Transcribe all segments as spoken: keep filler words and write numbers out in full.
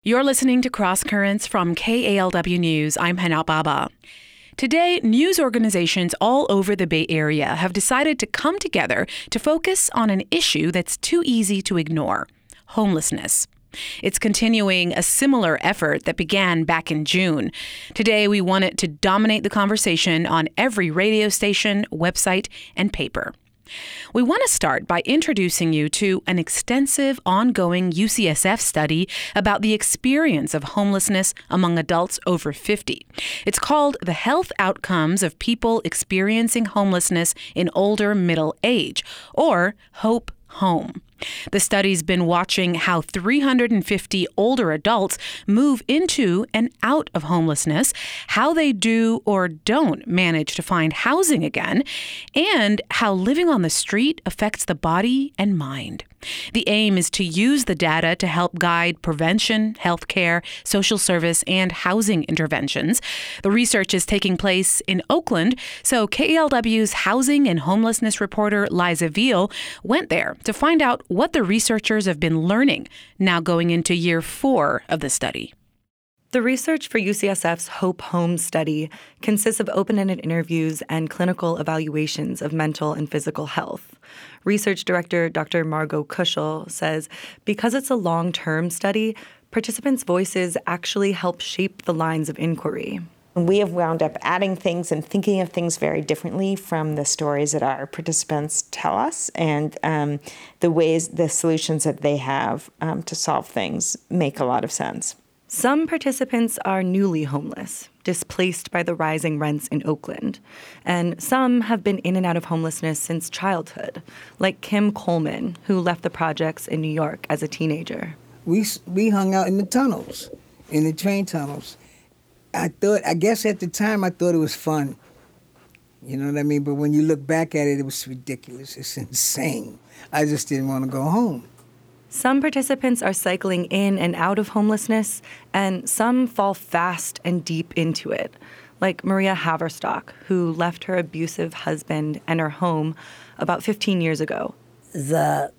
You're listening to Cross Currents from K A L W News. I'm Hana Baba. Today, news organizations all over the Bay Area have decided to come together to focus on an issue that's too easy to ignore: homelessness. It's continuing a similar effort that began back in June. Today, we want it to dominate the conversation on every radio station, website, and paper. We want to start by introducing you to an extensive, ongoing U C S F study about the experience of homelessness among adults over fifty. It's called The Health Outcomes of People Experiencing Homelessness in Older Middle Age, or HOPE Home. The study's been watching how three hundred fifty older adults move into and out of homelessness, how they do or don't manage to find housing again, and how living on the street affects the body and mind. The aim is to use the data to help guide prevention, healthcare, social service, and housing interventions. The research is taking place in Oakland, so K A L W's housing and homelessness reporter Liza Veal went there to find out what the researchers have been learning, now going into year four of the study. The research for U C S F's HOPE Home study consists of open-ended interviews and clinical evaluations of mental and physical health. Research director Doctor Margot Kuschel says because it's a long-term study, participants' voices actually help shape the lines of inquiry. We have wound up adding things and thinking of things very differently from the stories that our participants tell us, and um, the ways, the solutions that they have um, to solve things make a lot of sense. Some participants are newly homeless, displaced by the rising rents in Oakland. And some have been in and out of homelessness since childhood, like Kim Coleman, who left the projects in New York as a teenager. We we hung out in the tunnels, in the train tunnels. I thought, I guess at the time I thought it was fun. You know what I mean? But when you look back at it, it was ridiculous. It's insane. I just didn't want to go home. Some participants are cycling in and out of homelessness, and some fall fast and deep into it, like Maria Haverstock, who left her abusive husband and her home about fifteen years ago. The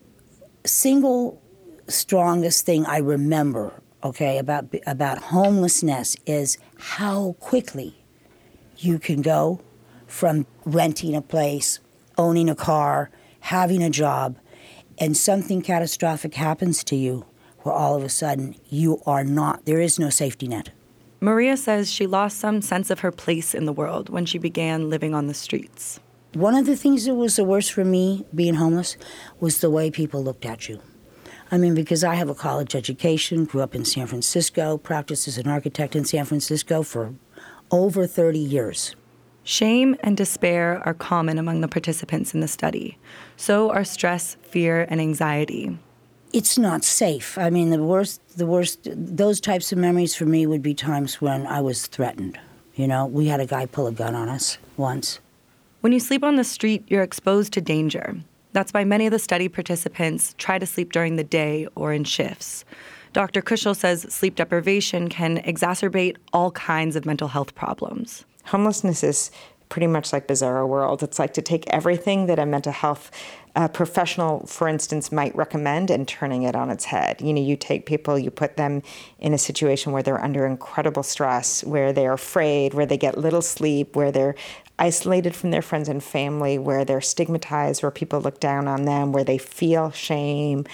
single strongest thing I remember, okay, about about homelessness is how quickly you can go from renting a place, owning a car, having a job, and something catastrophic happens to you where all of a sudden you are not, there is no safety net. Maria says she lost some sense of her place in the world when she began living on the streets. One of the things that was the worst for me being homeless was the way people looked at you. I mean, because I have a college education, grew up in San Francisco, practiced as an architect in San Francisco for over thirty years. Shame and despair are common among the participants in the study. So are stress, fear, and anxiety. It's not safe. I mean, the worst, the worst, those types of memories for me would be times when I was threatened. You know, we had a guy pull a gun on us once. When you sleep on the street, you're exposed to danger. That's why many of the study participants try to sleep during the day or in shifts. Doctor Kuschel says sleep deprivation can exacerbate all kinds of mental health problems. Homelessness is pretty much like Bizarro World. It's like to take everything that a mental health uh, professional, for instance, might recommend and turning it on its head. You know, you take people, you put them in a situation where they're under incredible stress, where they're afraid, where they get little sleep, where they're isolated from their friends and family, where they're stigmatized, where people look down on them, where they feel shame,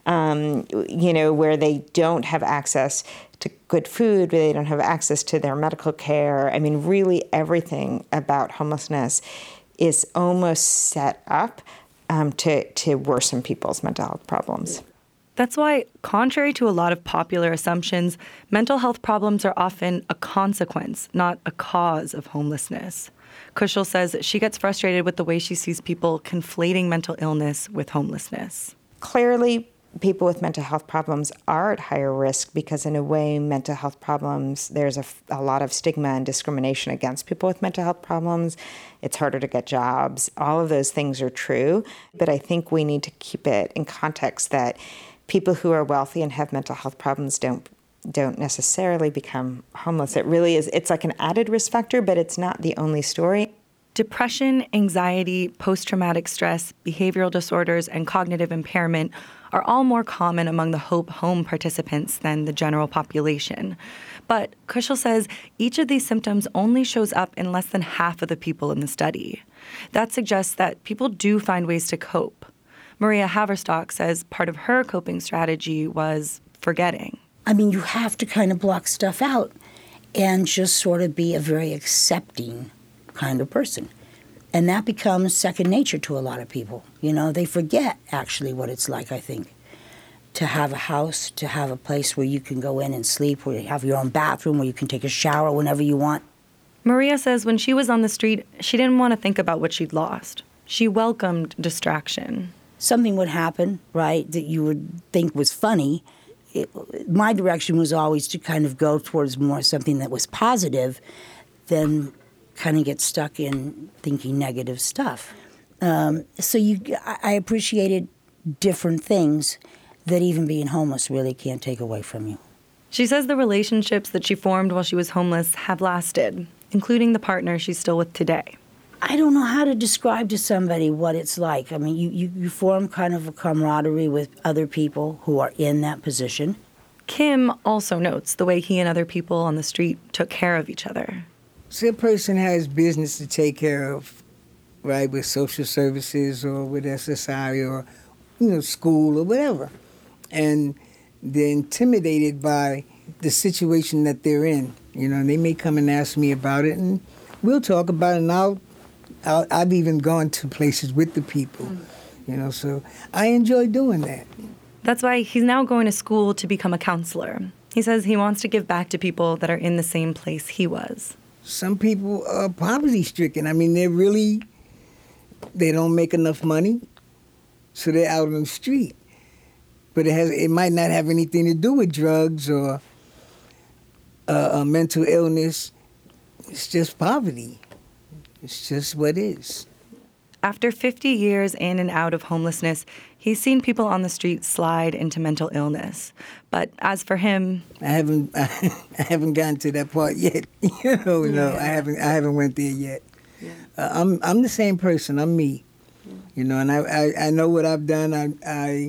um, you know, where they don't have access to good food, where they don't have access to their medical care. I mean, really everything about homelessness is almost set up um, to, to worsen people's mental health problems. That's why, contrary to a lot of popular assumptions, mental health problems are often a consequence, not a cause of homelessness. Kuschel says she gets frustrated with the way she sees people conflating mental illness with homelessness. Clearly, people with mental health problems are at higher risk because, in a way, mental health problems, there's a, a lot of stigma and discrimination against people with mental health problems. It's harder to get jobs. All of those things are true. But I think we need to keep it in context that people who are wealthy and have mental health problems don't don't necessarily become homeless. It really is, it's like an added risk factor, but it's not the only story. Depression, anxiety, post-traumatic stress, behavioral disorders, and cognitive impairment are all more common among the Hope Home participants than the general population. But Kushel says each of these symptoms only shows up in less than half of the people in the study. That suggests that people do find ways to cope. Maria Haverstock says part of her coping strategy was forgetting. I mean, you have to kind of block stuff out and just sort of be a very accepting kind of person. And that becomes second nature to a lot of people. You know, they forget actually what it's like, I think, to have a house, to have a place where you can go in and sleep, where you have your own bathroom, where you can take a shower whenever you want. Maria says when she was on the street, she didn't want to think about what she'd lost. She welcomed distraction. Something would happen, right, that you would think was funny. It, my direction was always to kind of go towards more something that was positive than kind of get stuck in thinking negative stuff. Um, so you, I appreciated different things that even being homeless really can't take away from you. She says the relationships that she formed while she was homeless have lasted, including the partner she's still with today. I don't know how to describe to somebody what it's like. I mean, you, you, you form kind of a camaraderie with other people who are in that position. Kim also notes the way he and other people on the street took care of each other. See, a person has business to take care of, right, with social services or with S S I or, you know, school or whatever. And they're intimidated by the situation that they're in, you know, and they may come and ask me about it, and we'll talk about it, and I'll, I'll, I've even gone to places with the people, you know, so I enjoy doing that. That's why he's now going to school to become a counselor. He says he wants to give back to people that are in the same place he was. Some people are poverty-stricken. I mean, they're really, they don't make enough money, so they're out on the street. But it has, it might not have anything to do with drugs or uh, a mental illness. It's just poverty. It's just what it is. After fifty years in and out of homelessness, he's seen people on the street slide into mental illness. But as for him, I haven't, I haven't gotten to that part yet. you know, no, yeah. I haven't, I haven't went there yet. Yeah. Uh, I'm, I'm the same person. I'm me. Yeah. You know, and I, I, I know what I've done. I, I,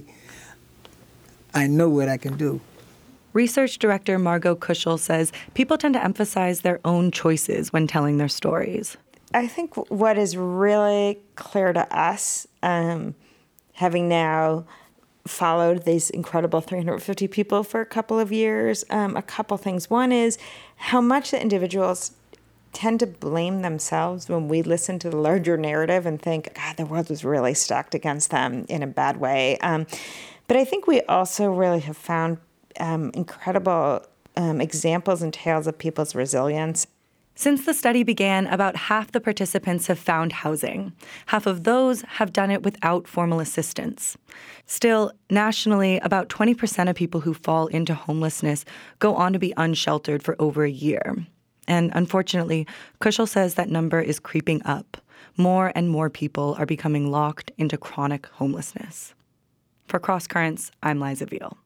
I know what I can do. Research director Margot Kushel says people tend to emphasize their own choices when telling their stories. I think what is really clear to us, um, having now followed these incredible three hundred fifty people for a couple of years, um, a couple things. One is how much the individuals tend to blame themselves when we listen to the larger narrative and think, God, the world was really stacked against them in a bad way. Um, but I think we also really have found um, incredible um, examples and tales of people's resilience. Since the study began, about half the participants have found housing. Half of those have done it without formal assistance. Still, nationally, about twenty percent of people who fall into homelessness go on to be unsheltered for over a year. And unfortunately, Kushel says that number is creeping up. More and more people are becoming locked into chronic homelessness. For Cross Currents, I'm Liza Veal.